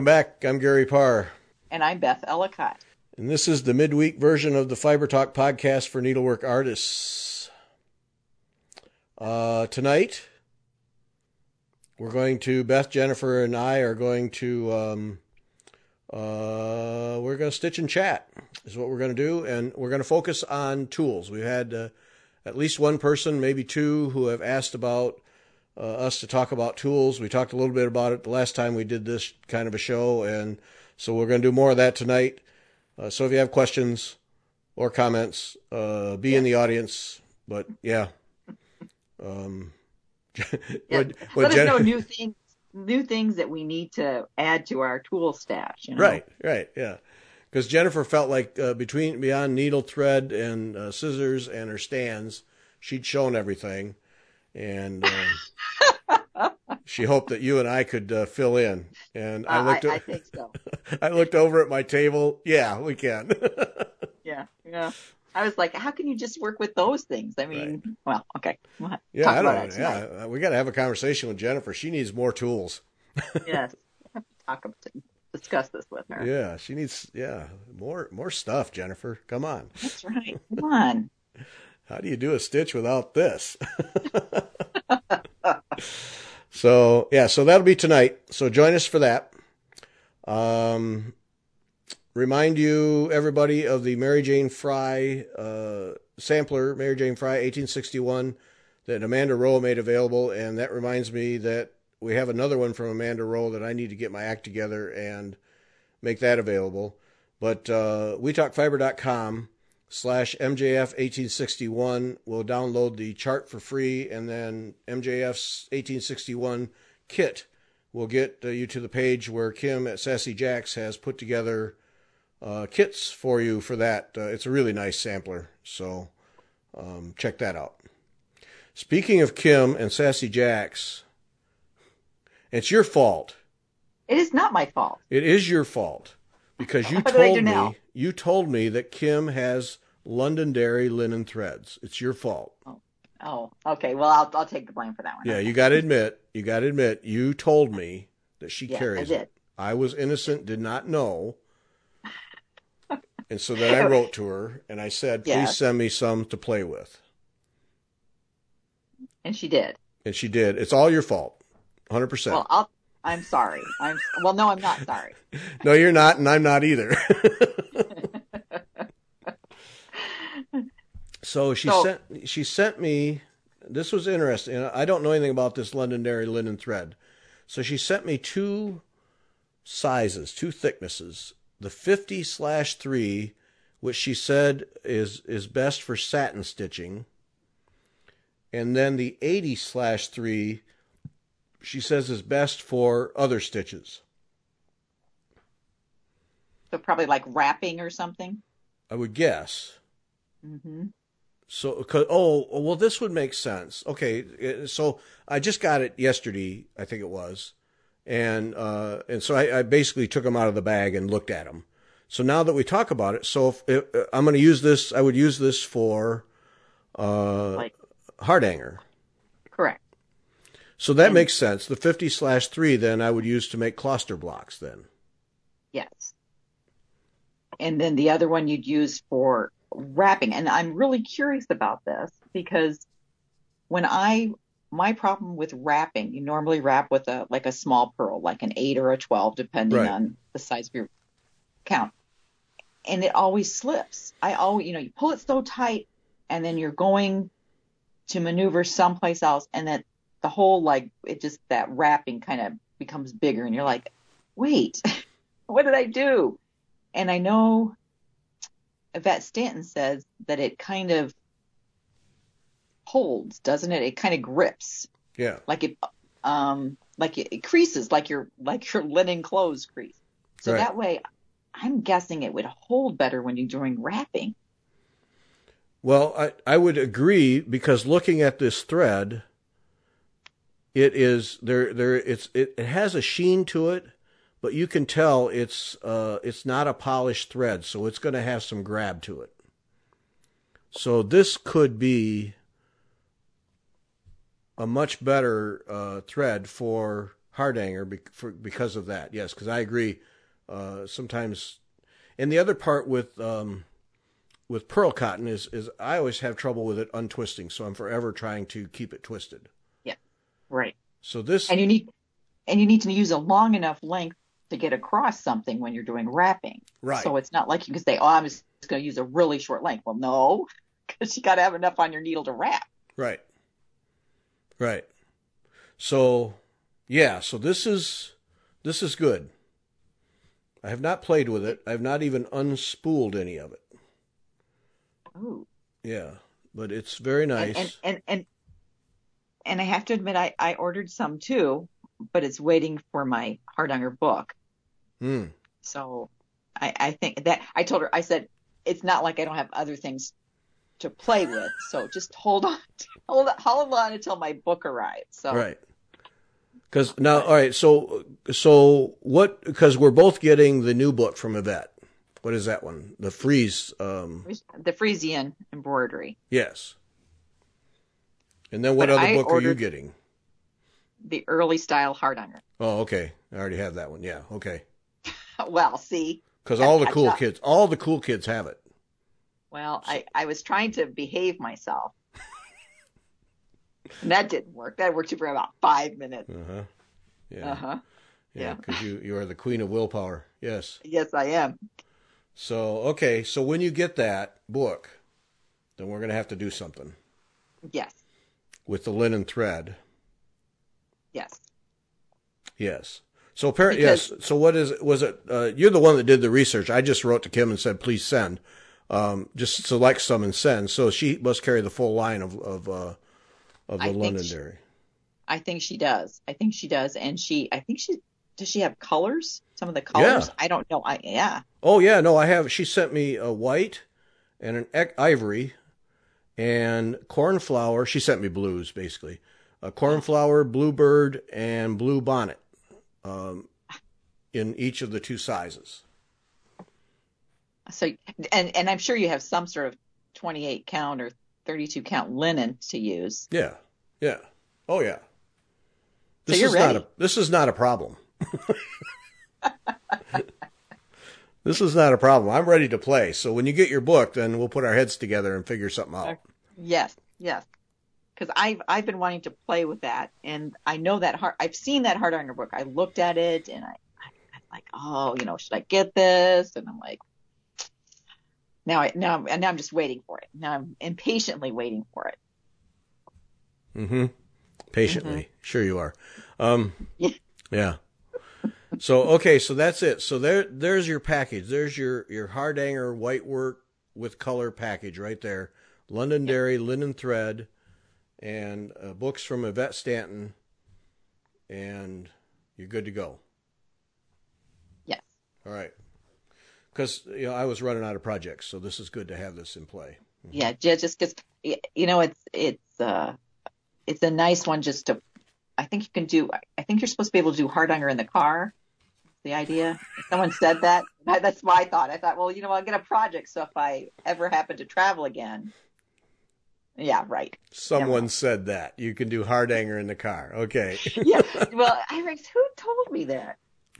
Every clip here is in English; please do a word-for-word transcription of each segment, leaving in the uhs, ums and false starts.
back. I'm Gary Parr. And I'm Beth Ellicott. And this is the midweek version of the Fiber Talk podcast for needlework artists. Uh, tonight, we're going to, Beth, Jennifer, and I are going to, um, uh, we're going to stitch and chat is what we're going to do. And we're going to focus on tools. We've had uh, at least one person, maybe two, who have asked about uh, us to talk about tools. We talked a little bit about it the last time we did this kind of a show. And so we're going to do more of that tonight. Uh, so if you have questions or comments, uh, be yeah. in the audience. But yeah. Um, yeah. What, what Let Jen- us know new things, new things that we need to add to our tool stash. You know? Right, right, yeah. Because Jennifer felt like uh, between beyond needle, thread, and uh, scissors and her stands, she'd shown everything, and um, she hoped that you and I could uh, fill in. And I looked. Uh, I, at, I think so. I looked over at my table. Yeah, we can. yeah, yeah. I was like, how can you just work with those things? I mean, right. well, okay. We'll yeah, talk I about don't. it yeah, we got to have a conversation with Jennifer. She needs more tools. yes, I have to talk about, discuss this with her. Yeah, she needs. Yeah, more more stuff, Jennifer. Come on. That's right. Come on. How do you do a stitch without this? So, yeah, so that'll be tonight. So join us for that. Um, remind you, everybody, of the Mary Jane Fry uh, sampler, Mary Jane Fry eighteen sixty-one, that Amanda Rowe made available. And that reminds me that we have another one from Amanda Rowe that I need to get my act together and make that available. But uh, we talk fiber dot com slash M J F eighteen sixty-one will download the chart for free, and then M J F's eighteen sixty-one kit will get uh, you to the page where Kim at Sassy Jacks has put together uh, kits for you for that. Uh, it's a really nice sampler, so um, check that out. Speaking of Kim and Sassy Jacks, it's your fault. It is not my fault. It is your fault. Because you told me, you told me that Kim has Londonderry linen threads. It's your fault. Oh, oh okay. Well, I'll I'll take the blame for that one. Yeah, okay. you got to admit, you got to admit, you told me that she yes, carries I did. it. I was innocent, did not know, and so then I wrote to her and I said, "Please yes. send me some to play with." And she did. And she did. It's all your fault, one hundred percent. Well, I'll. I'm sorry. I'm well. No, I'm not sorry. No, you're not, and I'm not either. so she so, sent she sent me. This was interesting. I don't know anything about this Londonderry linen thread, so she sent me two sizes, two thicknesses. The fifty slash three, which she said is is best for satin stitching, and then the eighty slash three. She says is best for other stitches. So probably like wrapping or something? I would guess. Mm-hmm. So, oh, well, this would make sense. Okay, so I just got it yesterday, I think it was. And uh, and so I, I basically took them out of the bag and looked at them. So now that we talk about it, so if, if I'm going to use this, I would use this for uh, like, heart hanger. Correct. So that and, makes sense. The fifty slash three, then, I would use to make cluster blocks, then. Yes. And then the other one you'd use for wrapping. And I'm really curious about this because when I, my problem with wrapping, you normally wrap with a, like a small purl, like an eight or a twelve, depending right. on the size of your count. And it always slips. I always, you know, you pull it so tight and then you're going to maneuver someplace else and then the whole, like, it just, that wrapping kind of becomes bigger and you're like, wait, what did I do? And I know Yvette Stanton says that it kind of holds, doesn't it? It kind of grips. Yeah. Like it, um, like it, it creases, like your, like your linen clothes crease. So right. that way, I'm guessing it would hold better when you're doing wrapping. Well, I, I would agree because looking at this thread, it is there. There, it's it, it has a sheen to it, but you can tell it's uh it's not a polished thread, so it's going to have some grab to it. So this could be a much better uh, thread for hardanger be, for, because of that. Yes, because I agree. Uh, sometimes, and the other part with um, with pearl cotton is is I always have trouble with it untwisting, so I'm forever trying to keep it twisted. Yeah, right. So this, And you need and you need to use a long enough length to get across something when you're doing wrapping. right, So it's not like you can say, "Oh, I'm just going to use a really short length." Well, no, because you got to have enough on your needle to wrap. right, right. So yeah, so this is this is good. I have not played with it. I have not even unspooled any of it. Ooh. Yeah, but it's very nice. And and and and, and I have to admit, I, I ordered some too, but it's waiting for my hardanger book. Mm. So I, I think that I told her, I said, it's not like I don't have other things to play with. So just hold on, hold on, hold on until my book arrives. So Right. Because now, all right. So, so what? Because we're both getting the new book from Yvette. What is that one? The Frieze. Um, the Frisian embroidery. yes. And then what But other I book are you ordered getting? the early style hardanger. Oh, okay. I already have that one. Yeah. Okay. Well, see, Because gotta all the catch cool up. kids, all the cool kids have it. Well, I, I was trying to behave myself. And that didn't work. That worked for about five minutes. Uh huh. Yeah. Uh huh. Yeah. Yeah. Because you you are the queen of willpower. Yes. Yes, I am. So okay. So when you get that book, then we're gonna have to do something Yes. with the linen thread. Yes. Yes. So apparently, Because- yes. So what is was it? Uh, you're the one that did the research. I just wrote to Kim and said, please send. Um, just select some and send. So she must carry the full line of of uh, of the I think Londonderry. I think she does. I think she does. And she, I think she, does she have colors? Some of the colors? Yeah. I don't know. I, yeah. Oh yeah, no, I have. She sent me a white and an ec- ivory and cornflower. She sent me blues basically. A cornflower, bluebird, and blue bonnet. Um, in each of the two sizes. So, and, and I'm sure you have some sort of twenty-eight count or thirty-two count linen to use. Yeah, yeah, oh yeah. So This you're is ready. not a this is not a problem. This is not a problem. I'm ready to play. So when you get your book, then we'll put our heads together and figure something out. Yes, yes. Because I've I've been wanting to play with that, and I know that hard. I've seen that hardanger book. I looked at it, and I, I I'm like, oh, you know, should I get this? And I'm like, now I now I'm, and now I'm just waiting for it. Now I'm impatiently waiting for it. Mm-hmm. Patiently, mm-hmm. Sure you are. Um, yeah. Yeah. So okay, so that's it. So there, there's your package. There's your your hardanger white work with color package right there. Londonderry yep. Linen thread, and uh, books from Yvette Stanton, and you're good to go. Yes. All right. Because you know I was running out of projects, so this is good to have this in play. Mm-hmm. Yeah, just because you know it's it's uh it's a nice one just to. I think you can do. I think you're supposed to be able to do hardanger in the car. The idea. Someone said that. That's my thought. I thought, well, you know, I'll get a project, so if I ever happen to travel again. Yeah, right. Someone yeah, said that you can do hardanger in the car. Okay. Yeah. Well, Iris, who told me that?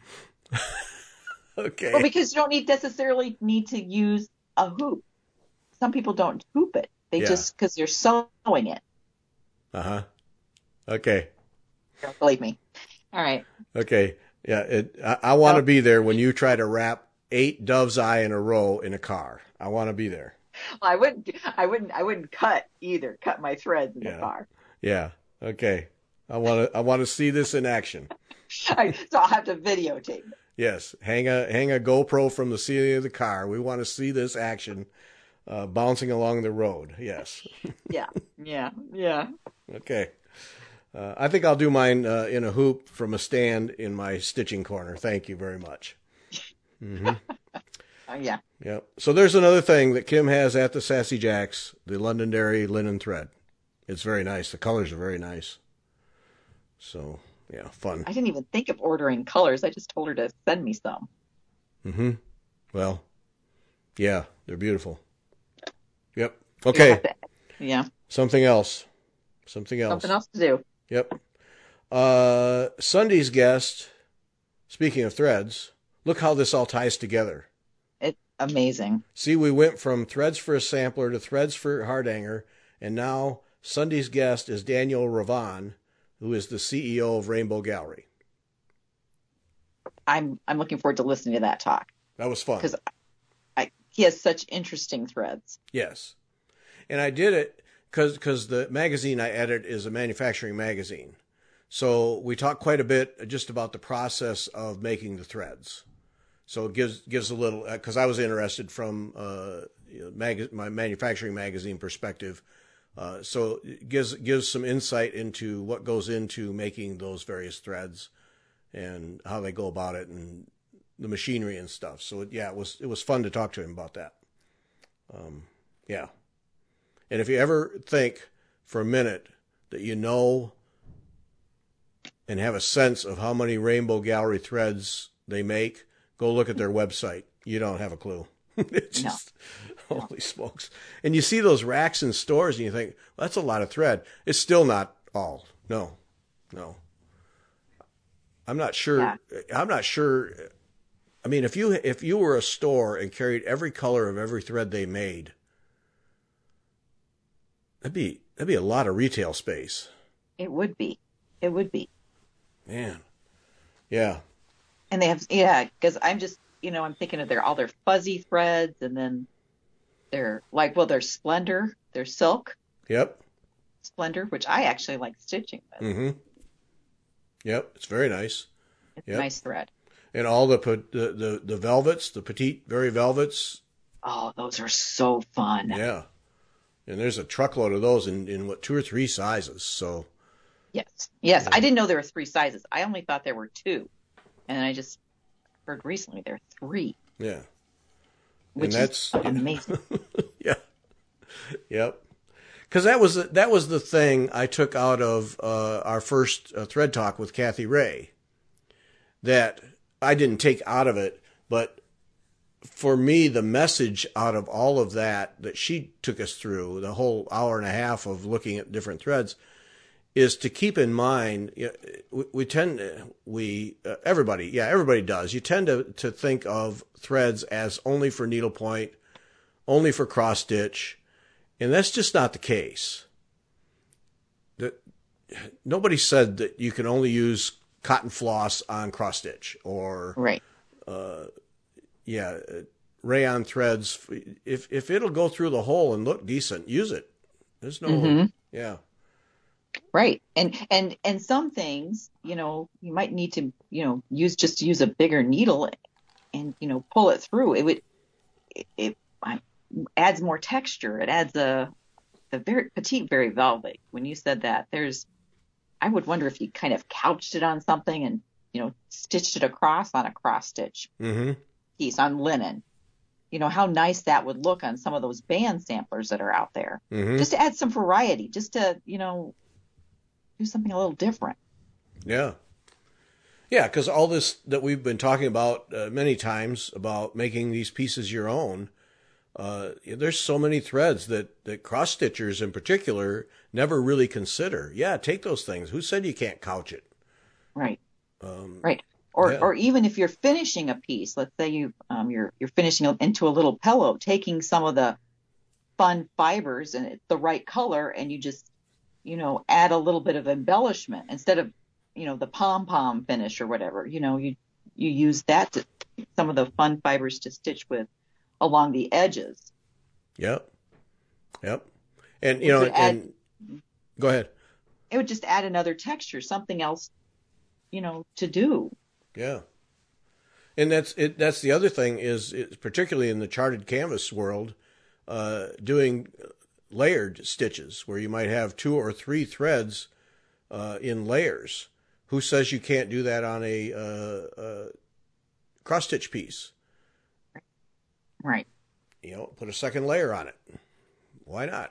Okay. Well, because you don't need necessarily need to use a hoop. Some people don't hoop it. They yeah. just because they're sewing it. Uh huh. Okay. Don't believe me. All right. Okay. Yeah. It, I, I want to oh. be there when you try to wrap eight dove's eye in a row in a car. I want to be there. Well, I wouldn't. I wouldn't. I wouldn't cut either. Cut my threads in yeah. the car. Yeah. Okay. I want to. I want to see this in action. I, so I'll have to videotape it. Yes. Hang a hang a GoPro from the ceiling of the car. We want to see this action, uh, bouncing along the road. Yes. Yeah. Yeah. Yeah. Okay. Uh, I think I'll do mine uh, in a hoop from a stand in my stitching corner. Thank you very much. Mm-hmm. Oh, yeah. Yep. So there's another thing that Kim has at the Sassy Jacks, the Londonderry linen thread. It's very nice. The colors are very nice. So, yeah, fun. I didn't even think of ordering colors. I just told her to send me some. Mm-hmm. Well, yeah, they're beautiful. Yep. Okay. To, yeah. Something else. Something else. Something else to do. Yep. Uh, Sunday's guest, speaking of threads, look how this all ties together. It's amazing. See, we went from threads for a sampler to threads for Hardanger, and now Sunday's guest is Daniel Ravon, who is the C E O of Rainbow Gallery. I'm I'm looking forward to listening to that talk That was fun. because I, he has such interesting threads. Yes. And I did it because because the magazine I edit is a manufacturing magazine. So we talk quite a bit just about the process of making the threads. So it gives gives a little, because I was interested from uh, you know, mag- my manufacturing magazine perspective. Uh, so it gives gives some insight into what goes into making those various threads and how they go about it and the machinery and stuff. So it, yeah, it was it was fun to talk to him about that. Um, yeah. And if you ever think for a minute that you know and have a sense of how many Rainbow Gallery threads they make, go look at their website. You don't have a clue. It's just, no. holy smokes. And you see those racks in stores and you think, well, that's a lot of thread. It's still not all. No, no. I'm not sure. Yeah. I'm not sure. I mean, if you, if you were a store and carried every color of every thread they made, that'd be, that'd be a lot of retail space. It would be. It would be. Man. Yeah. And they have, yeah, because I'm just, you know, I'm thinking of their all their fuzzy threads, and then their like, well, their Splendor, their silk Yep. Splendor, which I actually like stitching with. Mm-hmm. Yep. It's very nice. It's Yep. a nice thread. And all the, the the the velvets, the petite, very velvets. Oh, those are so fun. Yeah. And there's a truckload of those in, in what, two or three sizes. So. Yes. Yes. Yeah. I didn't know there were three sizes. I only thought there were two. And I just heard recently there are three. Yeah. Which and that's is amazing. Yeah. Yep. Because that was that was the thing I took out of uh, our first uh, thread talk with Kathy Ray. That I didn't take out of it, but for me, the message out of all of that that she took us through, the whole hour and a half of looking at different threads, is to keep in mind, you know, we, we tend, we, uh, everybody, yeah, everybody does. You tend to, to think of threads as only for needlepoint, only for cross stitch, and that's just not the case. That nobody said that you can only use cotton floss on cross stitch or, Right. uh, yeah, rayon threads. If if it'll go through the hole and look decent, use it. There's no, Mm-hmm. yeah. Right. And and and some things, you know, you might need to, you know, use just use a bigger needle and, you know, pull it through. It would it, it adds more texture. It adds a the very petite, very velvet. When you said that, there's I would wonder if you kind of couched it on something and, you know, stitched it across on a cross stitch Mm-hmm. piece on linen. You know, how nice that would look on some of those band samplers that are out there. Mm-hmm. Just to add some variety, just to, you know, do something a little different. Yeah. Yeah, because all this that we've been talking about uh, many times about making these pieces your own, uh, there's so many threads that, that cross stitchers in particular never really consider. Yeah, take those things. Who said you can't couch it? Right. Um, Right. Or yeah. or even if you're finishing a piece, let's say you um you're you're finishing into a little pillow, taking some of the fun fibers and it's the right color, and you just, you know, add a little bit of embellishment instead of, you know, the pom pom finish or whatever. You know, you you use that to some of the fun fibers to stitch with along the edges. Yep. Yep. And you Which know, would add- and go ahead. It would just add another texture, something else, you know, to do. Yeah. And that's it. That's the other thing is, is particularly in the charted canvas world, uh, doing layered stitches where you might have two or three threads uh, in layers. Who says you can't do that on a, uh, uh, cross stitch piece? Right. You know, put a second layer on it. Why not?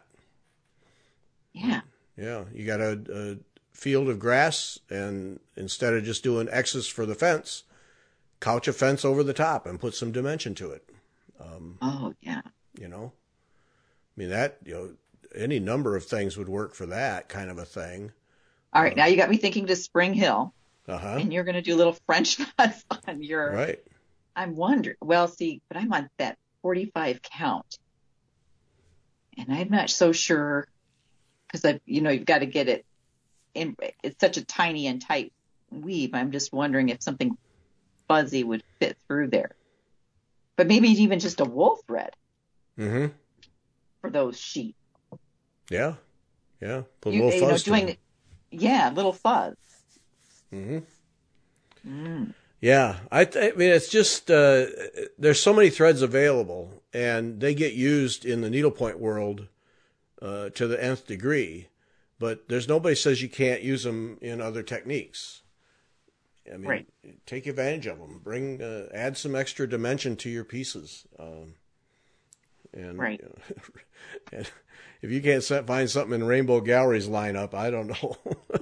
Yeah. Yeah, you got a, a field of grass, and instead of just doing X's for the fence, couch a fence over the top and put some dimension to it. Um, Oh, yeah. you know, I mean that, you know, any number of things would work for that kind of a thing. All right, now you got me thinking to Spring Hill, Uh-huh. and you're going to do little French knots on your. Right. I'm wondering. Well, see, but I'm on that forty-five count, and I'm not so sure because I, you know, you've got to get it in. It's such a tiny and tight weave. I'm just wondering if something fuzzy would fit through there. But maybe even just a wool thread Mm-hmm. for those sheets. Yeah. Yeah. Put a You, little you know, fuzz to doing, them. yeah, little fuzz. Mm-hmm. Mm. Yeah, I, th- I mean, it's just uh, there's so many threads available, and they get used in the needlepoint world uh, to the nth degree. But there's nobody says you can't use them in other techniques. I mean, Right. take advantage of them. Bring, uh, add some extra dimension to your pieces. Um, and, Right. you know, and if you can't set, find something in Rainbow Gallery's lineup, I don't know.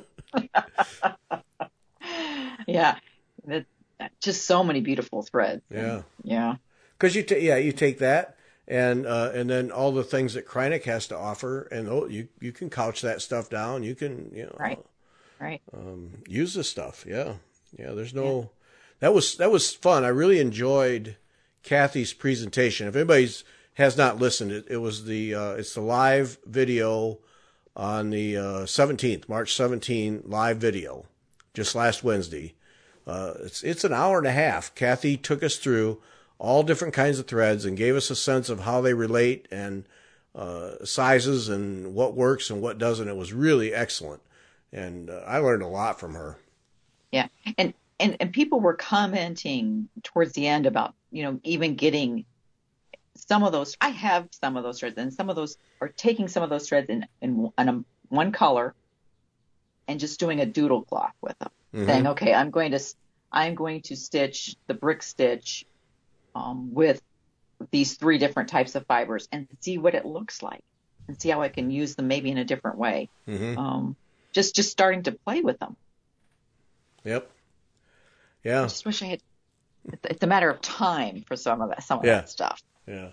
Yeah, that, just so many beautiful threads. Yeah. Yeah. Because you, ta- yeah, you take that and uh, and then all the things that Kreinik has to offer, and oh, you you can couch that stuff down. You can, you know, Right. Right. um, use the stuff. Yeah, yeah. There's no. That was that was fun. I really enjoyed Kathy's presentation. If anybody's has not listened, it, it was the uh, it's the live video on the uh, seventeenth, March seventeenth, live video, just last Wednesday. Uh, it's it's an hour and a half. Kathy took us through all different kinds of threads and gave us a sense of how they relate and uh, sizes and what works and what doesn't. It was really excellent, and uh, I learned a lot from her. Yeah. And, and, and people were commenting towards the end about, you know, even getting some of those. I have some of those threads, and some of those are taking some of those threads in, in, in a, one color and just doing a doodle cloth with them, Mm-hmm. saying, okay, I'm going to, I'm going to stitch the brick stitch um, with these three different types of fibers and see what it looks like and see how I can use them maybe in a different way. Mm-hmm. Um, just, just starting to play with them. Yep. Yeah. I just wish I had, it's a matter of time for some of that, some of Yeah. that stuff. Yeah.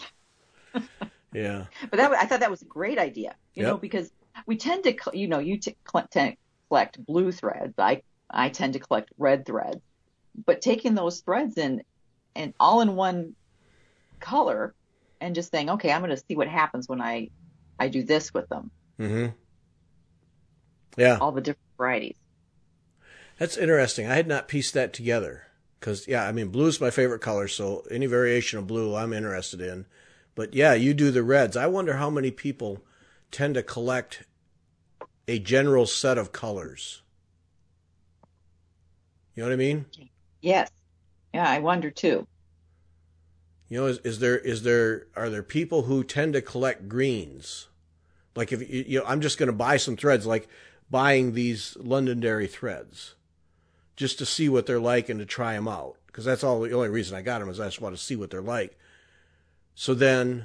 Yeah. But that, I thought that was a great idea, you Yep. know, because we tend to, you know, you t- tend to collect blue threads. I, I tend to collect red threads, but taking those threads in and all in one color and just saying, okay, I'm going to see what happens when I, I do this with them. Mm-hmm. Yeah. All the different varieties. That's interesting. I had not pieced that together because, yeah, I mean, blue is my favorite color, so any variation of blue I'm interested in. But, yeah, you do the reds. I wonder how many people tend to collect a general set of colors. You know what I mean? Yes. Yeah, I wonder too. You know, is, is there is there are there people who tend to collect greens? Like if you, you know, I'm just going to buy some threads, like buying these Londonderry threads, just to see what they're like and to try them out, because that's all. The only reason I got them is I just want to see what they're like. So then,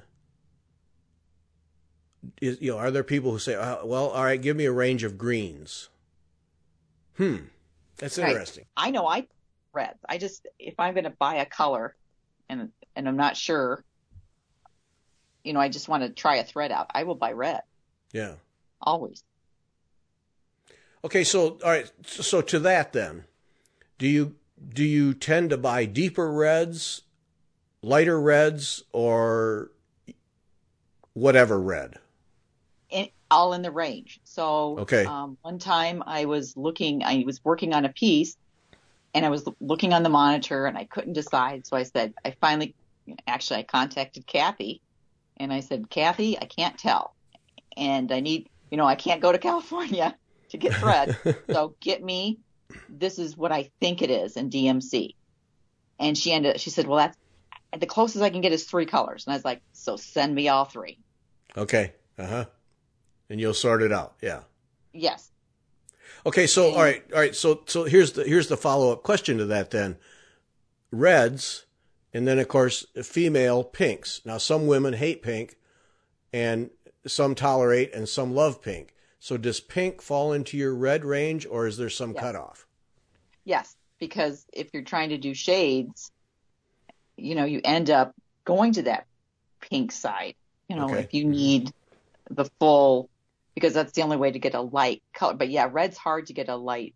is, you know, are there people who say, oh, "Well, all right, give me a range of greens"? Hmm, that's Right. interesting. I know I reds. I just, if I'm going to buy a color and, and I'm not sure, you know, I just want to try a thread out, I will buy red. Yeah. Always. Okay, so all right, so to that then, do you do you tend to buy deeper reds, lighter reds, or whatever red? In, all in the range. So Okay. um, one time I was looking, I was working on a piece and I was looking on the monitor and I couldn't decide. So I said, I finally, actually I contacted Kathy and I said, Kathy, I can't tell. And I need, you know, I can't go to California to get thread. So get me, this is what I think it is in D M C. And she ended, she said, well, that's the closest I can get is three colors. And I was like, so send me all three. Okay. Uh huh. And you'll sort it out. Yeah. Yes. Okay. So all right, all right. So so here's the here's the follow up question to that then. Reds, and then of course female pinks. Now some women hate pink, and some tolerate, and some love pink. So does pink fall into your red range, or is there some Yes. cutoff? Yes, because if you're trying to do shades, you know, you end up going to that pink side. You know, Okay. if you need the full because that's the only way to get a light color. But yeah, red's hard to get a light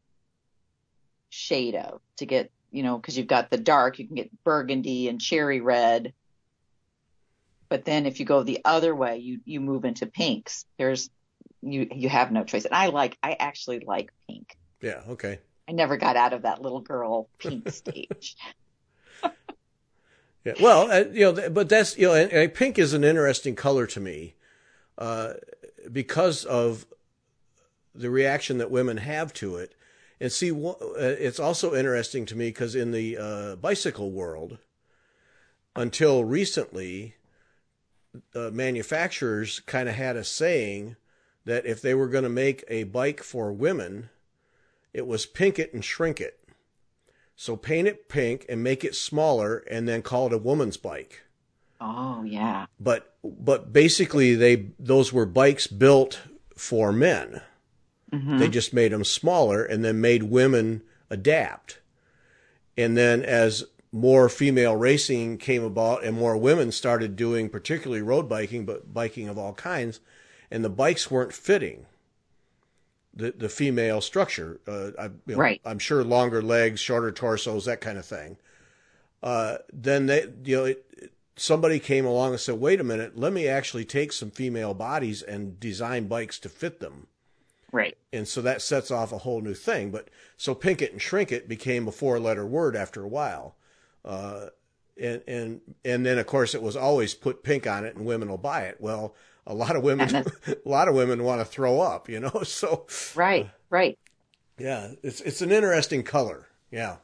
shade of, to get, you know, because you've got the dark, you can get burgundy and cherry red. But then if you go the other way, you you move into pinks. There's you you have no choice. And I like I actually like pink. Yeah, okay. I never got out of that little girl pink stage. Yeah, well, uh, you know, but that's, you know, and, and pink is an interesting color to me, uh, because of the reaction that women have to it. And see, uh, it's also interesting to me because in the uh, bicycle world, until recently, uh, manufacturers kind of had a saying that if they were going to make a bike for women, it was pink it and shrink it. So paint it pink and make it smaller and then call it a woman's bike. Oh, yeah. But but basically they those were bikes built for men. Mm-hmm. They just made them smaller and then made women adapt. And then as more female racing came about and more women started doing particularly road biking, but biking of all kinds, and the bikes weren't fitting the the female structure. Uh, I, you know, right. I'm sure longer legs, shorter torsos, that kind of thing. Uh, then they, you know, it, it, somebody came along and said, "Wait a minute, let me actually take some female bodies and design bikes to fit them." Right. And so that sets off a whole new thing. But so pink it and shrink it became a four-letter word after a while. Uh, and and and then of course it was always put pink on it and women will buy it. Well, a lot of women, a lot of women want to throw up, you know. So right, right, yeah, it's it's an interesting color, yeah.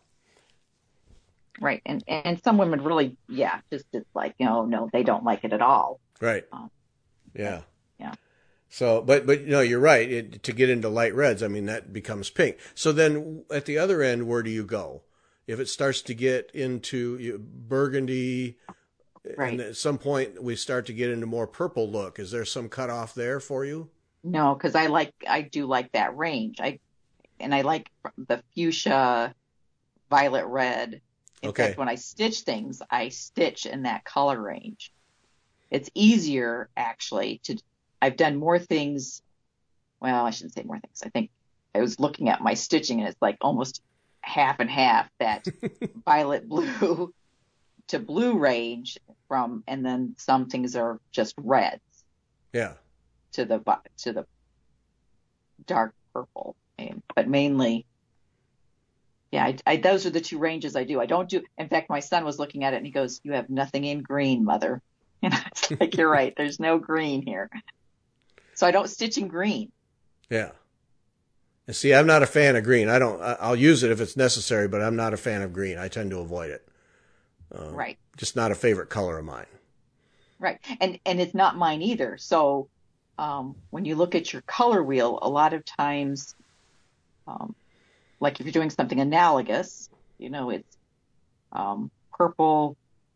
Right, and and some women really, yeah, just it's like, you know, no, they don't like it at all. Right. Um, yeah. Yeah. So, but but you know, you're right. It, to get into light reds, I mean, that becomes pink. So then, at the other end, where do you go? If it starts to get into burgundy. Right. And at some point we start to get into more purple look. Is there some cutoff there for you? No, because I like I do like that range. I and I like the fuchsia, violet red. In okay. fact, when I stitch things, I stitch in that color range. It's easier actually to. I've done more things. Well, I shouldn't say more things. I think I was looking at my stitching, and it's like almost half and half. That violet blue to blue range from, and then some things are just reds. Yeah. To the to the dark purple, and, but mainly, yeah. I, I, those are the two ranges I do. I don't do. In fact, my son was looking at it and he goes, "You have nothing in green, mother." And I was like, "You're right. There's no green here." So I don't stitch in green. Yeah. And see, I'm not a fan of green. I don't. I'll use it if it's necessary, but I'm not a fan of green. I tend to avoid it. Uh, right. Just not a favorite color of mine. Right. And and it's not mine either. So um, when you look at your color wheel, a lot of times, um, like if you're doing something analogous, you know, it's um, purple,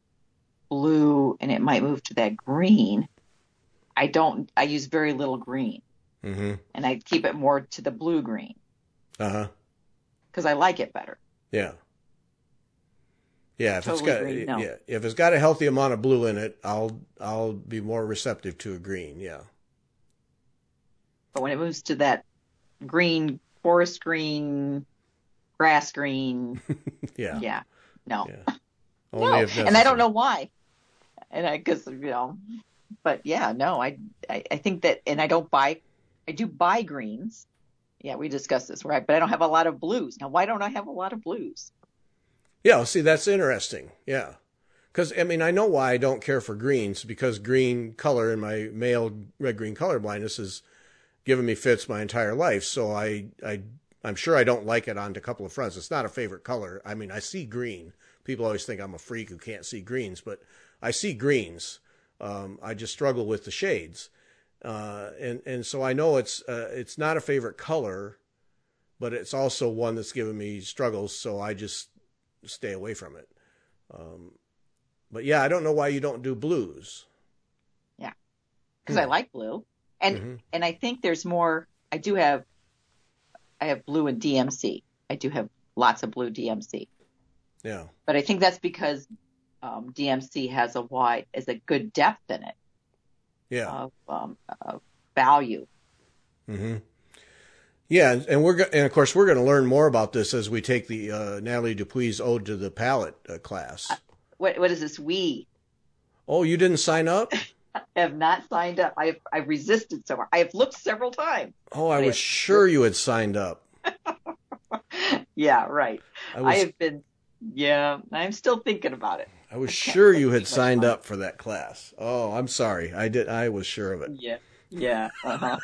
blue, and it might move to that green. I don't. I use very little green, mm-hmm. and I keep it more to the blue green. Uh huh. Because I like it better. Yeah. Yeah, if totally it's got green, no. yeah, if it's got a healthy amount of blue in it, I'll I'll be more receptive to a green. Yeah. But when it moves to that green, forest green, grass green, yeah, yeah, no, yeah. no, and I don't know why, and I guess you know, but yeah, no, I, I I think that, and I don't buy, I do buy greens. Yeah, we discussed this, right? But I don't have a lot of blues. Now, why don't I have a lot of blues? Yeah, see, that's interesting. Yeah. Because, I mean, I know why I don't care for greens, because green color in my male red-green color blindness has given me fits my entire life. So I, I, I'm sure I don't like it on a couple of fronts. It's not a favorite color. I mean, I see green. People always think I'm a freak who can't see greens, but I see greens. Um, I just struggle with the shades. Uh, and, and so I know it's, uh, it's not a favorite color, but it's also one that's given me struggles. So I just stay away from it. Um, but yeah, I don't know why you don't do blues. Yeah. Because I like blue. And, mm-hmm. and I think there's more, I do have, I have blue and D M C. I do have lots of blue D M C. Yeah. But I think that's because um, D M C has a wide, is a good depth in it. Yeah. Of, um, of value. Mm-hmm. Yeah, and, and we're go- and of course we're going to learn more about this as we take the uh, Natalie Dupuy's Ode to the Palette uh, class. Uh, what what is this? We Oh, you didn't sign up? have not signed up. I've I've resisted so far. I have looked several times. Oh, I but I was have- sure you had signed up. Yeah, right. I I was have been. Yeah, I'm still thinking about it. I was I can't sure put you too had much signed money. up for that class. Oh, I'm sorry. I did. I was sure of it. Yeah, yeah. Uh-huh.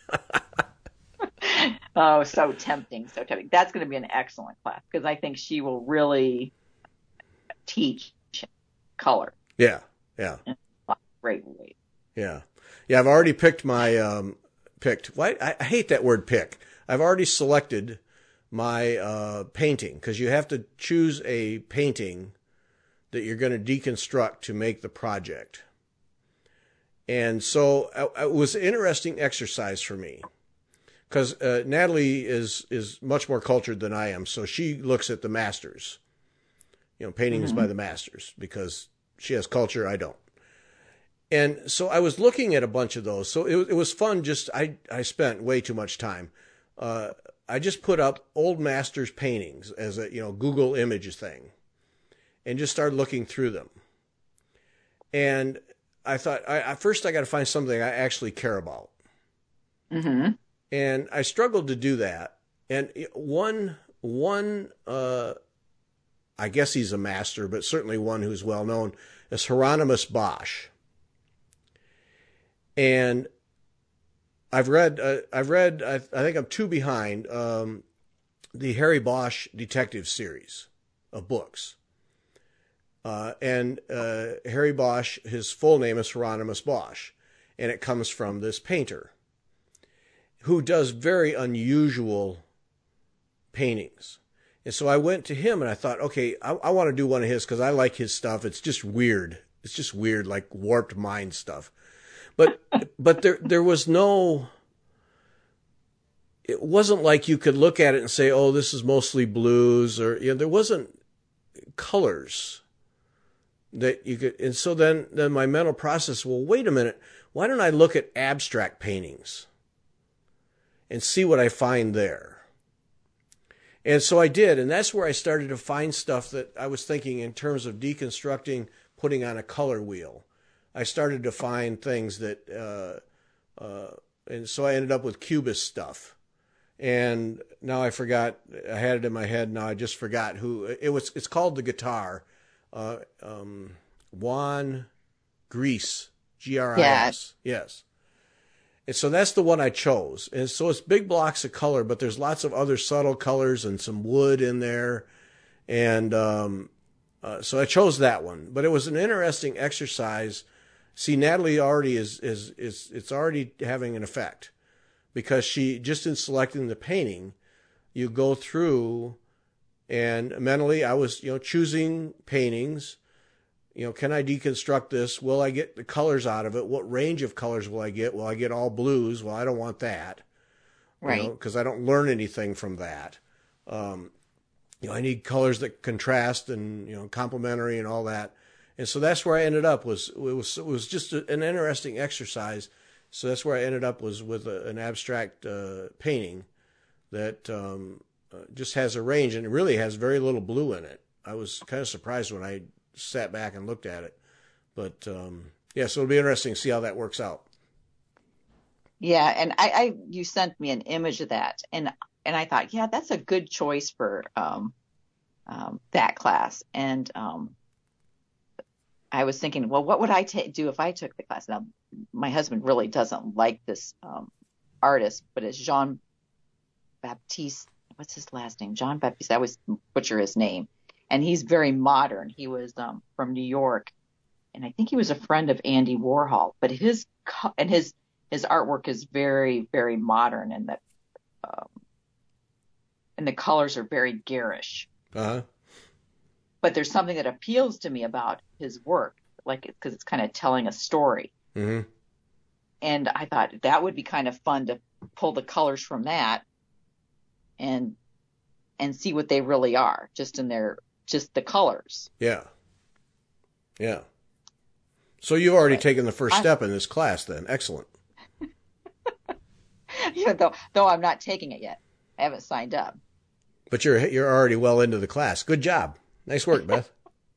Oh, so tempting, so tempting. That's going to be an excellent class because I think she will really teach color Yeah, yeah, in a great way. yeah, yeah. I've already picked my um, picked. Why I, I hate that word pick. I've already selected my uh, painting because you have to choose a painting that you're going to deconstruct to make the project. And so uh, it was an interesting exercise for me because uh, Natalie is is much more cultured than I am, so she looks at the masters, you know, paintings Mm-hmm. by the masters because she has culture, I don't. And so I was looking at a bunch of those. So it, it was fun. Just I I spent way too much time. Uh, I just put up old masters paintings as a you know Google Images thing, and just started looking through them. And I thought, I, at first I got to find something I actually care about. Mm-hmm. And I struggled to do that. And one, one, uh, I guess he's a master, but certainly one who's well known, is Hieronymus Bosch. And I've read, uh, I've read, I, I think I'm two behind um, the Harry Bosch detective series of books. Uh, and uh, Harry Bosch, his full name is Hieronymus Bosch, and it comes from this painter who does very unusual paintings. And so I went to him and I thought, okay, I, I want to do one of his because I like his stuff. It's just weird. It's just weird, like warped mind stuff. But but there there was no. It wasn't like you could look at it and say, oh, this is mostly blues, or you know, there wasn't colors that you could. And so then then my mental process, well, wait a minute, why don't I look at abstract paintings and see what I find there? And so I did, and that's where I started to find stuff that I was thinking in terms of deconstructing, putting on a color wheel. I started to find things that, uh, uh, and so I ended up with Cubist stuff. And now I forgot, I had it in my head, now I just forgot who, it was, it's called The Guitar, uh, um, Juan Gris, G R I S, Yeah. yes. And so that's the one I chose. And so it's big blocks of color, but there's lots of other subtle colors and some wood in there. And um, uh, so I chose that one. But it was an interesting exercise. See, Natalie already is, is, is, it's already having an effect because she, just in selecting the painting, you go through and mentally I was, you know, choosing paintings. You know, can I deconstruct this? Will I get the colors out of it? What range of colors will I get? Will I get all blues? Well, I don't want that. Right. You know, because I don't learn anything from that. Um, you know, I need colors that contrast and, you know, complementary and all that. And so that's where I ended up was, it was, it was just a, an interesting exercise. So that's where I ended up was with a, an abstract uh, painting that um, uh, just has a range and it really has very little blue in it. I was kind of surprised when I sat back and looked at it. But um, yeah, so it'll be interesting to see how that works out. Yeah, and I, I you sent me an image of that, and and I thought, yeah, that's a good choice for um, um, that class. And um, I was thinking, well, what would I ta- do if I took the class? Now, my husband really doesn't like this um, artist, but it's Jean Baptiste. What's his last name? Jean Baptiste. I always butcher his name. And he's very modern. He was um, from New York, and I think he was a friend of Andy Warhol. But his co- and his his artwork is very, very modern, and that um, and the colors are very garish. Uh-huh. But there's something that appeals to me about his work, like because it's kind of telling a story. Mm-hmm. And I thought that would be kind of fun to pull the colors from that and and see what they really are, just in their just the colors. Yeah. Yeah. So you've already But taken the first I, step in this class then. Excellent. Even though, though I'm not taking it yet. I haven't signed up. But you're you're already well into the class. Good job. Nice work, Beth.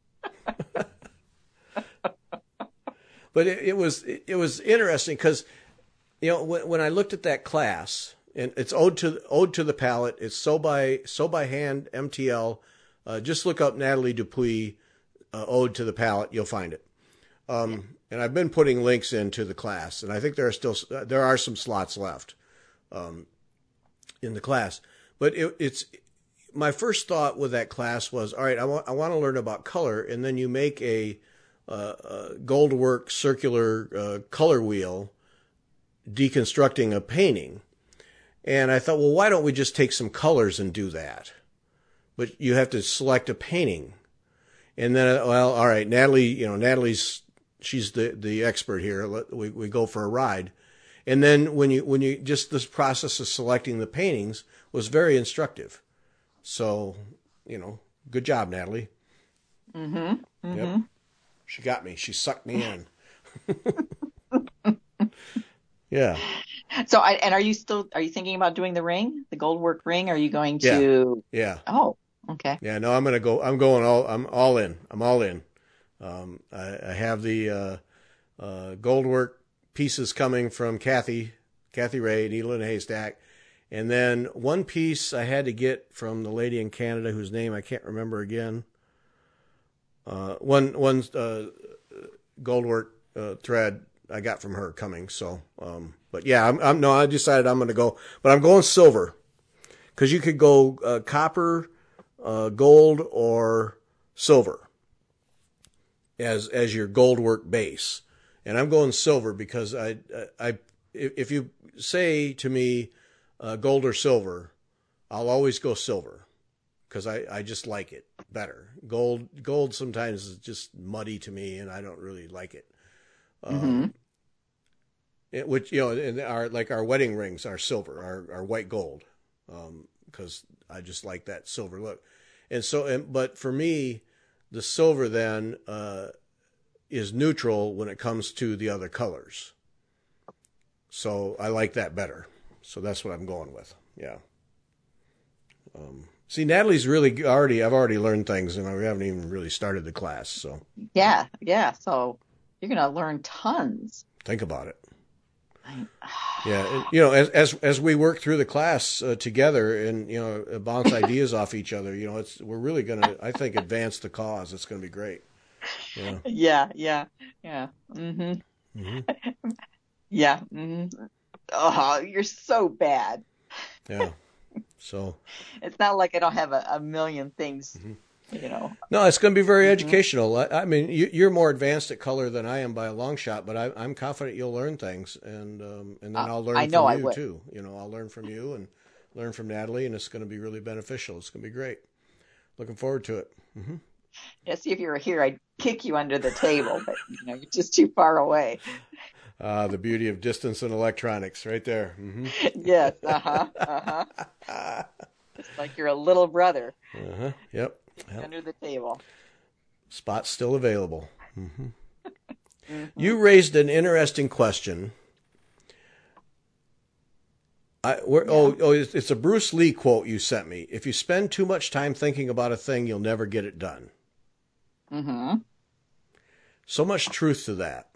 But it, it was it was interesting because, you know, when, when I looked at that class, and it's ode to ode to the palette. It's sew by sew by hand M T L. Uh, just look up Natalie Dupuis uh, ode to the palette. You'll find it. Um, and I've been putting links into the class, and I think there are still there are some slots left um, in the class. But it, it's my first thought with that class was, all right, I want I want to learn about color, and then you make a, uh, a Goldwork circular uh, color wheel, deconstructing a painting. And I thought, well, why don't we just take some colors and do that? But you have to select a painting, and then, well, all right, Natalie, you know, Natalie's she's the the expert here. Let, we we go for a ride, and then when you when you just this process of selecting the paintings was very instructive. So, you know, good job, Natalie. Mm-hmm. Mm-hmm. Yep. She got me. She sucked me in. Yeah. So, I, and are you still, are you thinking about doing the ring, the Goldwork ring? Are you going to? Yeah. Yeah. Oh, okay. Yeah. No, I'm going to go, I'm going all, I'm all in. I'm all in. Um, I, I have the, uh, uh, Goldwork pieces coming from Kathy, Kathy Ray, Needle in a Haystack. And then one piece I had to get from the lady in Canada whose name I can't remember again. Uh, one, one, uh, Goldwork, uh, thread I got from her coming. So, um, but yeah, I'm, I'm, no, I decided I'm going to go, but I'm going silver because you could go, uh, copper, uh, gold or silver as, as your Goldwork base. And I'm going silver because I, I, I if you say to me, uh, gold or silver, I'll always go silver because I, I just like it better. Gold, gold sometimes is just muddy to me and I don't really like it. Um, mm-hmm. it, which, you know, and our, like our wedding rings are silver, our, our white gold. Um, cause I just like that silver look. And so, and, but for me, the silver then, uh, is neutral when it comes to the other colors. So I like that better. So that's what I'm going with. Yeah. Um, see, Natalie's really already, I've already learned things and we haven't even really started the class. So yeah, yeah. So you're going to learn tons. Think about it. I... Yeah. And, you know, as, as, as we work through the class uh, together and, you know, bounce ideas off each other, you know, it's, we're really going to, I think, advance the cause. It's going to be great. Yeah. Yeah. Yeah. Yeah. Mm-hmm. Mm-hmm. Yeah. Mm-hmm. Oh, you're so bad. Yeah. So it's not like I don't have a, a million things, mm-hmm. you know. No, it's going to be very mm-hmm. educational. I, I mean, you, you're more advanced at color than I am by a long shot, but I, I'm confident you'll learn things, and um, and then uh, I'll learn I know from I you would. too. You know, I'll learn from you and learn from Natalie, and it's going to be really beneficial. It's going to be great. Looking forward to it. Mm-hmm. Yeah, see, if you were here, I'd kick you under the table, but you know, you're just too far away. Ah, uh, the beauty of distance and electronics, right there. Mm-hmm. Yes, uh huh, uh huh. It's like you're a little brother. Uh huh. Yep. yep. Under the table. Spot's still available. Mm-hmm. mm-hmm. You raised an interesting question. I, yeah. Oh, oh, it's a Bruce Lee quote you sent me. If you spend too much time thinking about a thing, you'll never get it done. Mm-hmm. So much truth to that.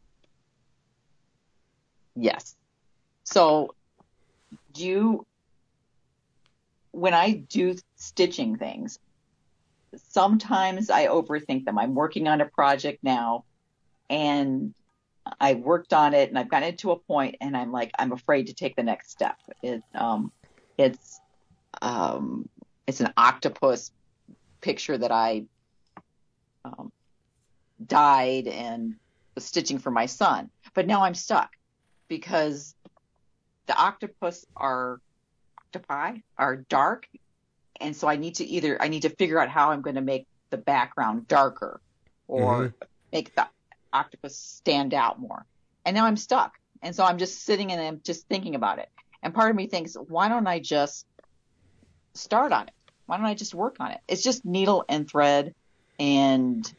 Yes. So, do you, when I do stitching things, sometimes I overthink them. I'm working on a project now, and I worked on it, and I've gotten it to a point, and I'm like, I'm afraid to take the next step. It, um, it's, um, it's an octopus picture that I um, dyed and was stitching for my son, but now I'm stuck. Because the octopus are octopi are dark, and so I need to either I need to figure out how I'm going to make the background darker or mm-hmm. make the octopus stand out more. And now I'm stuck, and so I'm just sitting and I'm just thinking about it. And part of me thinks, why don't I just start on it? Why don't I just work on it? It's just needle and thread, and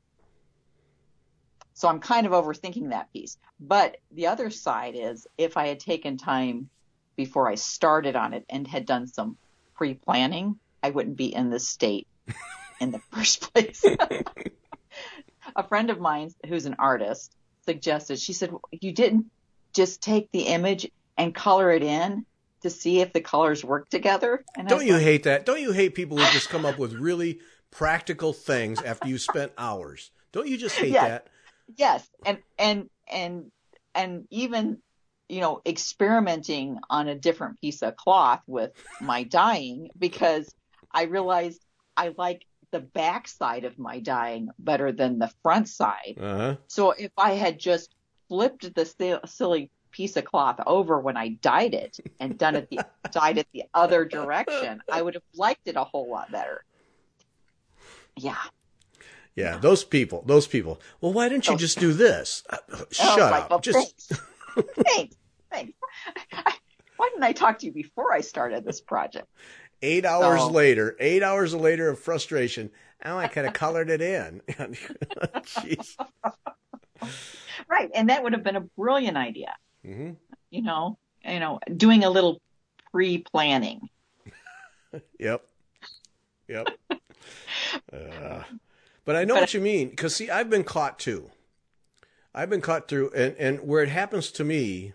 so I'm kind of overthinking that piece. But the other side is, if I had taken time before I started on it and had done some pre-planning, I wouldn't be in this state in the first place. A friend of mine who's an artist suggested, she said, you didn't just take the image and color it in to see if the colors work together? And Don't you like, hate that? Don't you hate people who just come up with really practical things after you spent hours? Don't you just hate yes, that? Yes. And, and, and, and even, you know, experimenting on a different piece of cloth with my dyeing, because I realized I like the back side of my dyeing better than the front side. Uh-huh. So if I had just flipped the silly piece of cloth over when I dyed it and done it the dyed it the other direction, I would have liked it a whole lot better. Yeah. Yeah, those people, those people. Well, why didn't you Those just do this? Uh, shut oh, up. like, well, just thanks. thanks. Thanks. Why didn't I talk to you before I started this project? Eight hours So, later, eight hours later of frustration. Oh, I could have colored it in. Jeez. right. And that would have been a brilliant idea. Mm-hmm. You know, you know, doing a little pre-planning. Yep. Yep. Uh, but I know But what you mean. Because, see, I've been caught, too. I've been caught through, and, and where it happens to me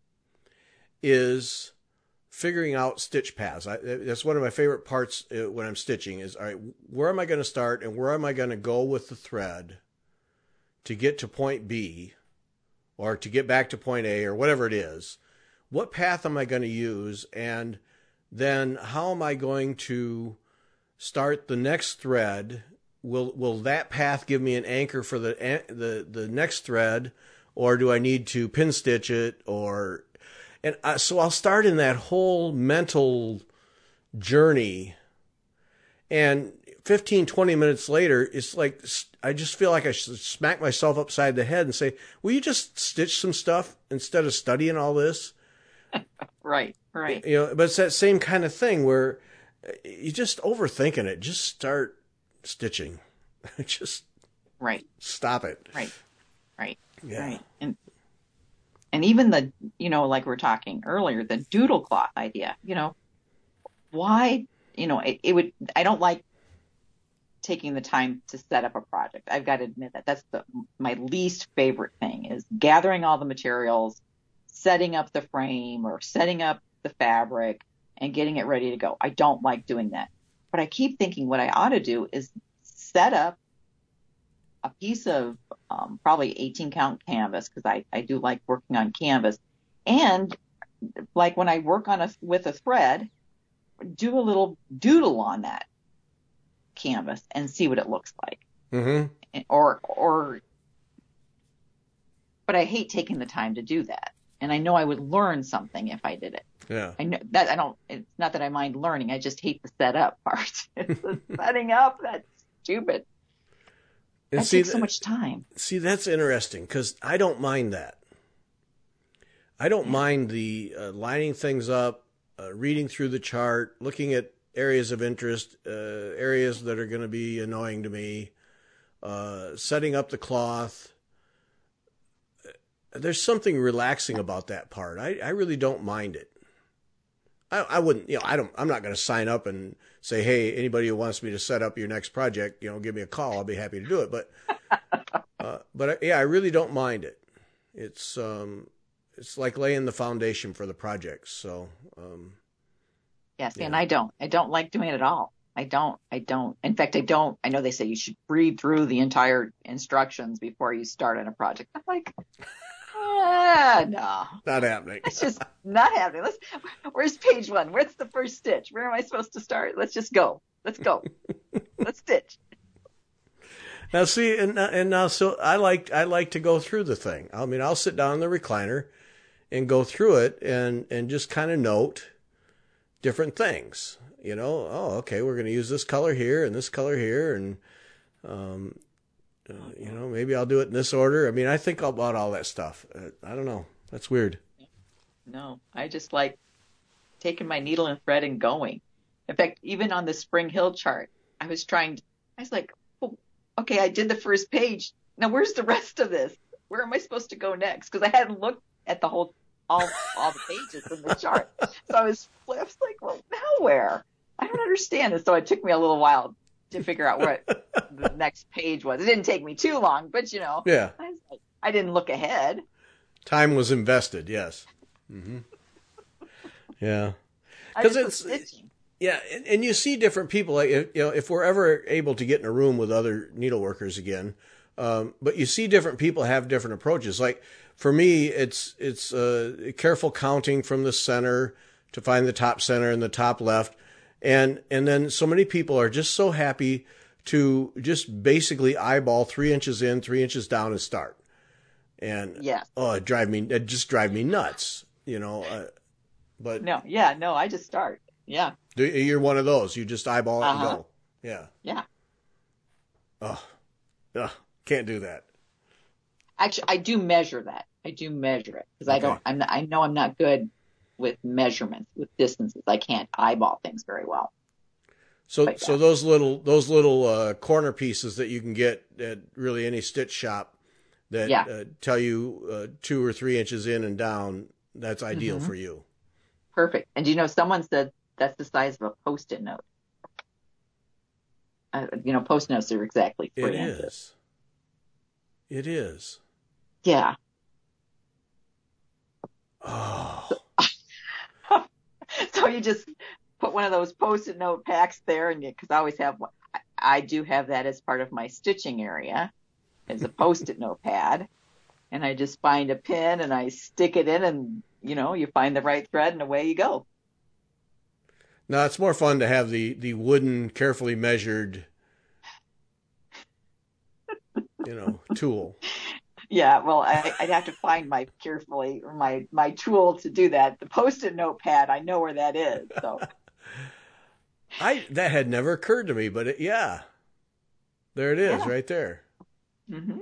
is figuring out stitch paths. I, that's one of my favorite parts when I'm stitching is, all right, where am I going to start and where am I going to go with the thread to get to point B or to get back to point A or whatever it is? What path am I going to use? And then how am I going to start the next thread? Will will that path give me an anchor for the the the next thread, or do I need to pin stitch it? Or and I, so I'll start in that whole mental journey, and fifteen, twenty minutes later, it's like I just feel like I should smack myself upside the head and say, "Will you just stitch some stuff instead of studying all this?" Right, right. You know, but it's that same kind of thing where you're just overthinking it. Just start stitching. Just right. Stop it. Right. Right. Yeah. Right. And and even the, you know, like we we're talking earlier, the doodle cloth idea, you know, why, you know, it, it would, I don't like taking the time to set up a project. I've got to admit that that's the, my least favorite thing is gathering all the materials, setting up the frame or setting up the fabric and getting it ready to go. I don't like doing that. But I keep thinking what I ought to do is set up a piece of um, probably eighteen count canvas, because I, I do like working on canvas. And like when I work on a with a thread, do a little doodle on that canvas and see what it looks like. Mm-hmm. Or, or, but I hate taking the time to do that. And I know I would learn something if I did it. Yeah. I know that I don't, it's not that I mind learning. I just hate the setup part. It's the setting up. That's stupid. And that see, takes so much time. See, that's interesting because I don't mind that. I don't Yeah. mind the uh, lining things up, uh, reading through the chart, looking at areas of interest, uh, areas that are going to be annoying to me, uh, setting up the cloth. There's something relaxing about that part. I, I really don't mind it. I, I wouldn't, you know, I don't, I'm not going to sign up and say, hey, anybody who wants me to set up your next project, you know, give me a call. I'll be happy to do it. But, uh, but yeah, I really don't mind it. It's, um, it's like laying the foundation for the project. So, um, Yes. yeah. And I don't, I don't like doing it at all. I don't, I don't. In fact, I don't, I know they say you should read through the entire instructions before you start on a project. I'm like, ah, no. Not happening. It's just not happening. Let's, where's page one? Where's the first stitch? Where am I supposed to start? Let's just go. Let's go. Let's stitch. Now see, and and now so I like I like to go through the thing. I mean, I'll sit down in the recliner and go through it and and just kind of note different things. You know, oh, okay, we're going to use this color here and this color here, and um, uh, you know, maybe I'll do it in this order. I mean, I think about all that stuff. Uh, I don't know. That's weird. No, I just like taking my needle and thread and going. In fact, even on the Spring Hill chart, I was trying to, I was like, oh, okay, I did the first page. Now where's the rest of this? Where am I supposed to go next? Because I hadn't looked at the whole all all the pages in the chart. So I was, I was like, well, now where? I don't understand. And so it took me a little while to figure out what the next page was. It didn't take me too long, but you know, Yeah. I, was like, I didn't look ahead. Time was invested. Yes. Mm-hmm. Yeah. Because it's yeah, and, and you see different people. Like, you know, if we're ever able to get in a room with other needleworkers again, um, but you see different people have different approaches. Like for me, it's it's uh, careful counting from the center to find the top center and the top left, and and then so many people are just so happy to just basically eyeball three inches in, three inches down, and start. And yeah, oh, it drive me, it just drive me nuts, you know. Uh, but no, yeah, no, I just start. Yeah, you're one of those. You just eyeball it uh-huh. and go. Yeah, yeah. Oh, oh, can't do that. Actually, I do measure that. I do measure it because Okay. I don't. I'm. Not, I know I'm not good with measurements, with distances. I can't eyeball things very well. So, But, so yeah. those little those little uh, corner pieces that you can get at really any stitch shop that Yeah. uh, tell you uh, two or three inches in and down, that's ideal Mhm. for you. Perfect. And do you know, someone said that's the size of a Post-it note. Uh, you know, Post notes are exactly three It inches. is. It is. Yeah. Oh. So you just put one of those Post-it note packs there, and because I always have one. I, I do have that as part of my stitching area, as a Post-it note pad, and I just find a pin and I stick it in, and you know, you find the right thread, and away you go. Now it's more fun to have the the wooden, carefully measured, you know, tool. Yeah, well, I, I'd have to find my carefully or my my tool to do that. The Post-it note pad, I know where that is. So I that had never occurred to me, but it, yeah, there it is, yeah. right there. Mm-hmm.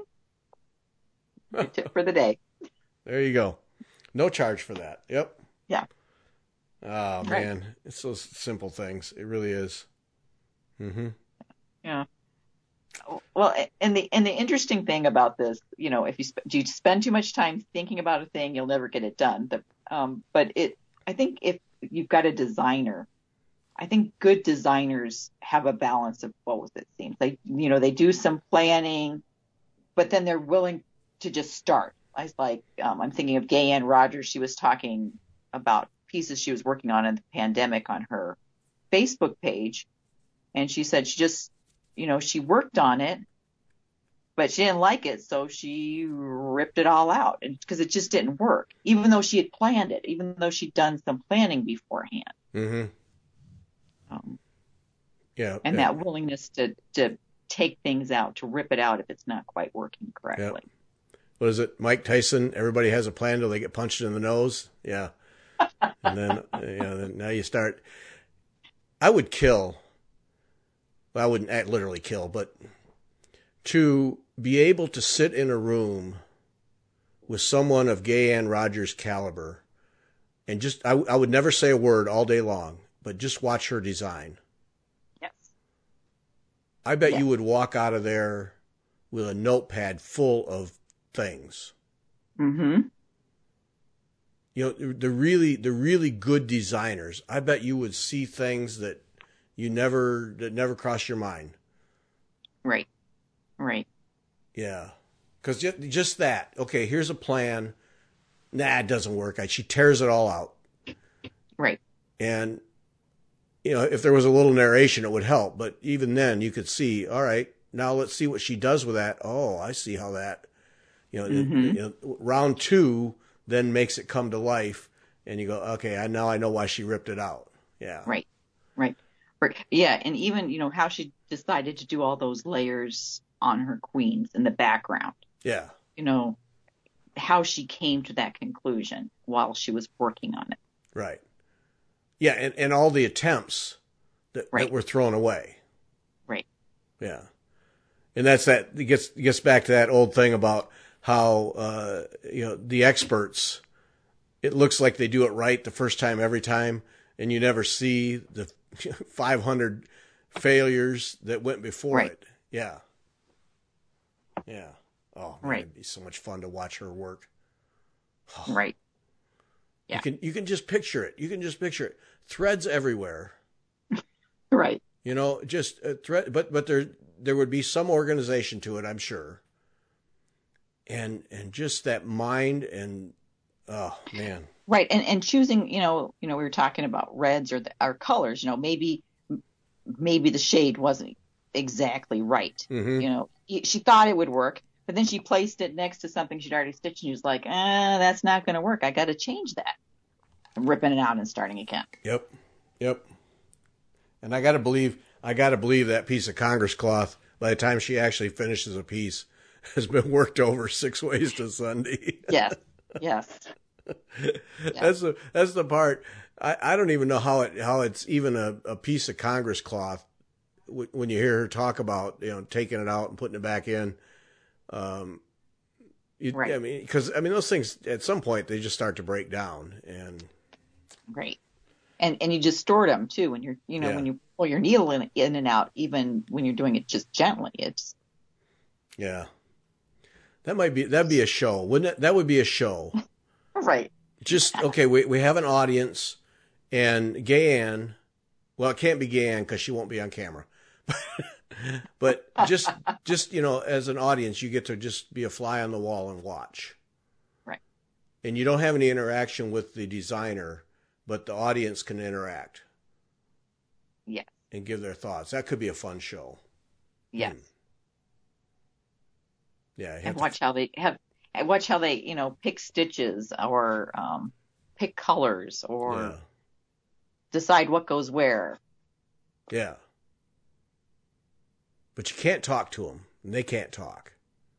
Your tip for the day. There you go. No charge for that. Yep. Yeah. Oh Right. man, it's those simple things. It really is. Mm-hmm. Yeah. Well, and the and the interesting thing about this, you know, if you sp- do you spend too much time thinking about a thing, you'll never get it done. The, um, but it, I think if you've got a designer, I think good designers have a balance of both. It seems like, you know, they do some planning, but then they're willing to just start. I was like, um, I'm thinking of Gay Ann Rogers. She was talking about pieces she was working on in the pandemic on her Facebook page, and she said she just, you know, she worked on it, but she didn't like it, so she ripped it all out, and because it just didn't work, even though she had planned it, even though she'd done some planning beforehand. Mm-hmm. Um, Yeah. and yeah. that willingness to to take things out, to rip it out if it's not quite working correctly. Yeah. What is it? Mike Tyson, everybody has a plan till they get punched in the nose. Yeah. And then, you know, then now you start. I would kill. Well, I wouldn't act literally kill, but to be able to sit in a room with someone of Gay Ann Rogers' caliber and just, I, I would never say a word all day long, but just watch her design. Yes. I bet Yeah. you would walk out of there with a notepad full of things. Mm-hmm. You know, the really, the really good designers, I bet you would see things that you never, that never crossed your mind. Right. Right. Yeah. Because just, just that, okay, here's a plan. Nah, it doesn't work. She tears it all out. Right. And, you know, if there was a little narration, it would help. But even then, you could see, all right, now let's see what she does with that. Oh, I see how that, you know, Mm-hmm. it, you know round two then makes it come to life. And you go, okay, I now I know why she ripped it out. Yeah. Right. Right. Right. Yeah. And even, you know, how she decided to do all those layers on her queens in the background. Yeah. You know, how she came to that conclusion while she was working on it. Right. Yeah. And, and all the attempts that, Right. that were thrown away. Right. Yeah. And that's that, it gets, gets back to that old thing about how, uh, you know, the experts, it looks like they do it right the first time every time, and you never see the five hundred failures that went before Right. it. Yeah. Yeah. Oh, man, Right. it'd be so much fun to watch her work. Right. Yeah. You can you can just picture it. You can just picture it. Threads everywhere. Right. You know, just a thread, but but there there would be some organization to it, I'm sure. And and just that mind and oh man. Right. And and choosing, you know, you know, we were talking about reds or the, or colors. You know, maybe maybe the shade wasn't exactly right. Mm-hmm. You know, she thought it would work, but then she placed it next to something she'd already stitched, and she was like, "Ah, that's not going to work. I got to change that." I'm ripping it out and starting again. Yep. Yep. And I got to believe, I got to believe that piece of Congress cloth, by the time she actually finishes a piece, has been worked over six ways to Sunday. Yes. Yes. Yes. That's the that's the part. I, I don't even know how it how it's even a, a piece of Congress cloth when you hear her talk about, you know, taking it out and putting it back in. Um, you, right. I mean, because I mean those things at some point they just start to break down and. Right. And and you just stored them too when you're you know Yeah. when you pull your needle in, in and out, even when you're doing it just gently. It's yeah. That might be that'd be a show, wouldn't it? That would be a show. right. Just okay. We we have an audience, and Gay Ann. Well, it can't be Gay Ann because she won't be on camera. But just just you know, as an audience, you get to just be a fly on the wall and watch. Right. And you don't have any interaction with the designer, but the audience can interact. Yes. And give their thoughts. That could be a fun show. Yes. Hmm. Yeah. And watch how they have. And watch how they, you know, pick stitches or um, pick colors or Yeah. decide what goes where. Yeah. But you can't talk to them, and they can't talk.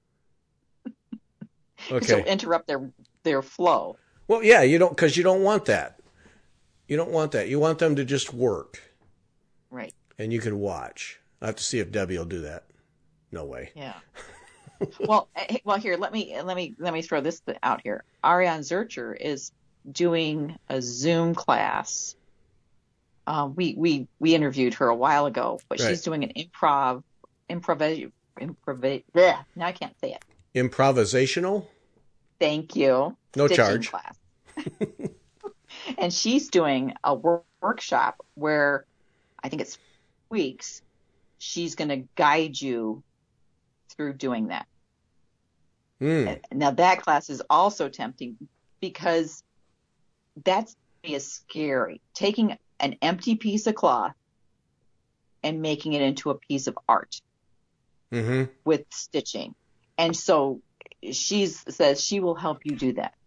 Okay. So interrupt their their flow. Well, yeah, you don't because you don't want that. You don't want that. You want them to just work. Right. And you can watch. I have to see if Debbie will do that. No way. Yeah. well, well, here let me let me let me throw this out here. Ariane Zurcher is doing a Zoom class. Uh, we we we interviewed her a while ago, but Right. she's doing an improv improv improv. Bleh, now I can't say it. Improvisational? Thank you. No Stitching charge. Class. And she's doing a work- workshop where I think it's weeks. She's going to guide you through doing that. Mm. Now that class is also tempting because that's is scary. Taking an empty piece of cloth and making it into a piece of art Mm-hmm. with stitching. And so she says she will help you do that.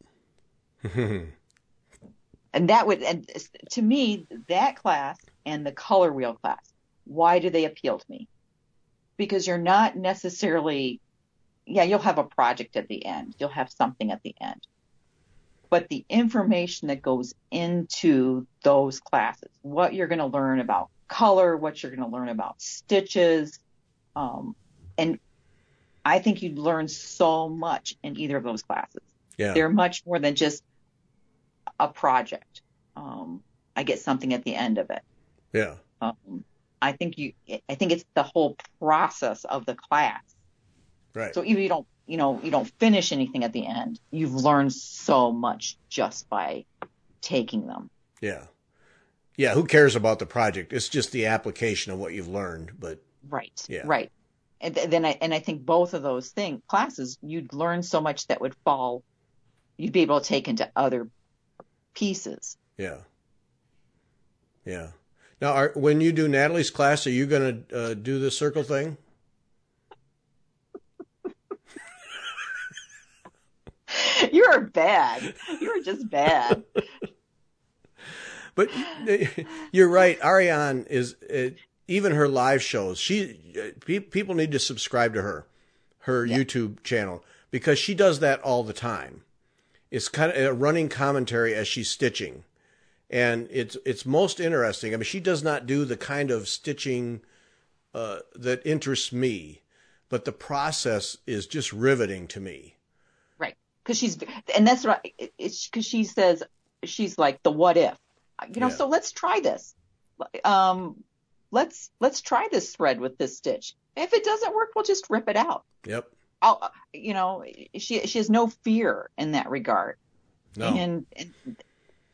And that would, and to me, that class and the color wheel class, why do they appeal to me? Because you're not necessarily, yeah, you'll have a project at the end. You'll have something at the end. But the information that goes into those classes, what you're going to learn about color, what you're going to learn about stitches, um, and I think you'd learn so much in either of those classes. Yeah. They're much more than just a project. Um, I get something at the end of it. Yeah. Um, I think you. I think it's the whole process of the class. Right. So even if you don't, you know, you don't finish anything at the end, you've learned so much just by taking them. Yeah. Yeah. Who cares about the project? It's just the application of what you've learned. But Right. Yeah. Right. And th- then I and I think both of those thing classes, you'd learn so much that would fall. You'd be able to take into other pieces. yeah. Yeah. Now, are, when you do Natalie's class, are you going to uh, do the circle thing? You're bad. You're just bad. But you're right. Ariane is uh, even her live shows. She uh, pe- people need to subscribe to her, her Yeah. YouTube channel because she does that all the time. It's kind of a running commentary as she's stitching, and it's it's most interesting. I mean, she does not do the kind of stitching uh, that interests me, but the process is just riveting to me. Right. Because she's, and that's right. it- It's because she says, she's like the what if, you know, Yeah. so let's try this. Um, let's, let's try this thread with this stitch. If it doesn't work, we'll just rip it out. Yep. I'll, you know, she, she has no fear in that regard. No. And, and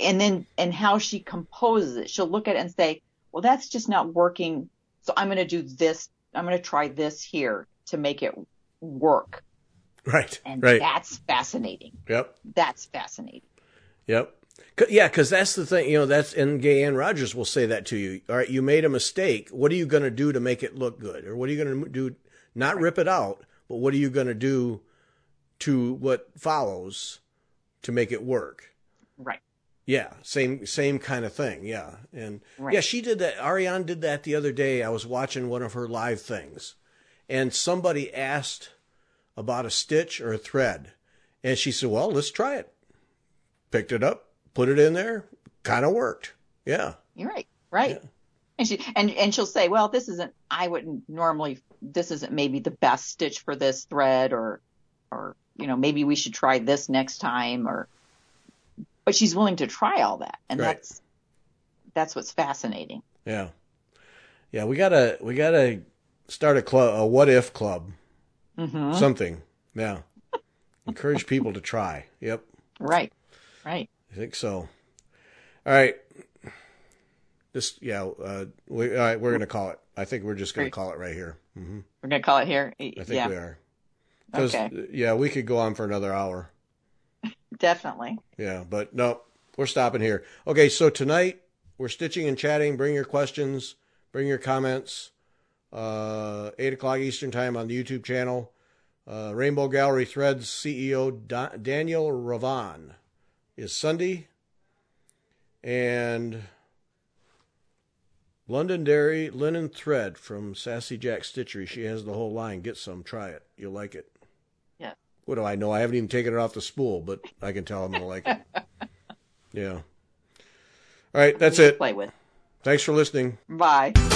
and then, and how she composes it. She'll look at it and say, well, that's just not working. So I'm going to do this. I'm going to try this here to make it work. Right. And right. that's fascinating. Yep. That's fascinating. Yep. Yeah, because that's the thing, you know, that's, and Gayanne Rogers will say that to you. All right, you made a mistake. What are you going to do to make it look good? Or what are you going to do? Not rip it out, but what are you going to do to what follows to make it work? Right. Yeah, same same kind of thing. Yeah. And right. yeah, she did that. Ariane did that the other day. I was watching one of her live things, and somebody asked about a stitch or a thread. And she said, well, let's try it. Picked it up, put it in there, kind of worked. Yeah. You're right. Right. Yeah. And she and, and she'll say, well, this isn't, I wouldn't normally, this isn't maybe the best stitch for this thread, or, or, you know, maybe we should try this next time, or, but she's willing to try all that. And right. that's, that's what's fascinating. Yeah. Yeah. We gotta, we gotta start a club, a what if club, mm-hmm. something. Yeah. Encourage people to try. Yep. Right. Right. I think so. All right. This, yeah, uh, we, all right, we're going to call it. I think we're just going to call it right here. Mm-hmm. We're going to call it here? I think yeah. we are. Because, okay. yeah, we could go on for another hour. Definitely. Yeah, but no, we're stopping here. Okay, so tonight we're stitching and chatting. Bring your questions. Bring your comments. Uh, eight o'clock Eastern time on the YouTube channel. Uh, Rainbow Gallery Threads C E O Da- Daniel Ravon is Sunday. And Londonderry Linen Thread from Sassy Jack Stitchery. She has the whole line. Get some. Try it. You'll like it. Yeah. What do I know? I haven't even taken it off the spool, but I can tell I'm going to like it. Yeah. All right. That's it. Play with. Thanks for listening. Bye.